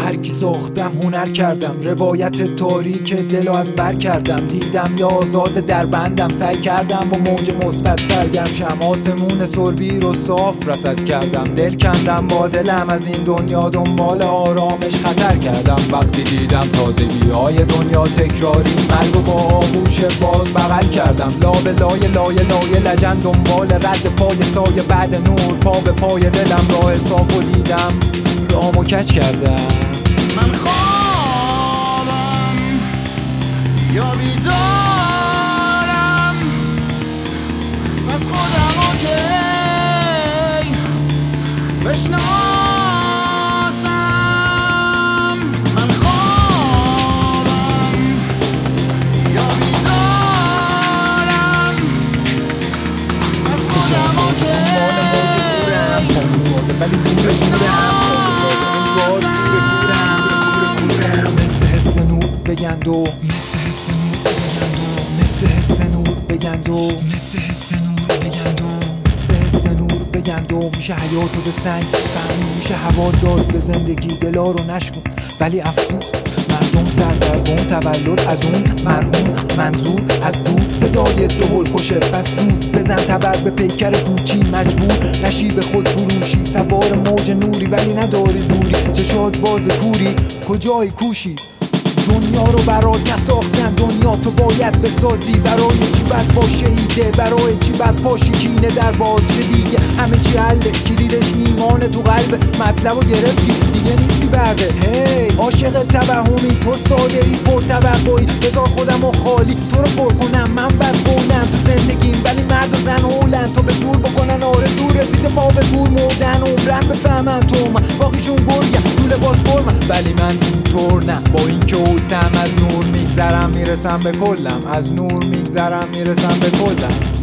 برگی ساختم، هنر کردم، روایت تاریک دلو از بر کردم. دیدم یا آزاد در بندم، سعی کردم با موج مثبت سرگرم شم. آسمون سربی رو صاف رصد کردم، دل کندم با دلم از این دنیا، دنبال آرامش خطر کردم. وقتی دیدم تازگی‌های دنیا تکراری، مرگ و با آغوش باز بغل کردم. لابه لای لای لای لجن، دنبال رد پای سایه بعد نور، پا به پای دلم راه صاف و دیدم رامو کج کردم. من خوابم یا بیدارم، از خودم اوکی بشناسم. من خوابم یا بیدارم، از خودم اوکی مثل حس نور بگند و مثل حس نور بگند و مثل حس نور بگند و مثل حس نور بگند و میشه حیاتو به سنگ فهمی، میشه هوا داد به زندگی دلا رو نشکن. ولی افسوس مردم سردرگم، تولد از اون مرحوم منظور از دور، صدای دهل خوشه پس زود بزن تبر به پیکر کوچی، مجبور نشی به خود فروشی، سوار موج نوری ولی نداری زوری، چشات باز کوری کجای کوشی. دنیا رو برات نساختن، دنیا تو باید بسازی. برای چی بد باشه ایده، برای چی بد پاشی کینه در باز شه دیگه. همه چی حله، کلیدش ایمان تو قلب، مطلبو گرفتی دیگه نیستی برده. هی عاشق توهمی، تو ساده ای پر توقعی، بذار خودمو خالی تو رو پر کنم. من بد بودم تو زندگیم ولی مرد و زن هولن، تو به زور بکنن آرزو رسیده پا به گور مردن، عمرن بفهمن تو من باقیشون گرگم تو لباس فرمن. ولی من اینطور نه، با اینکه از نور میگذرم میرسم به کلم، از نور میگذرم میرسم به کلم.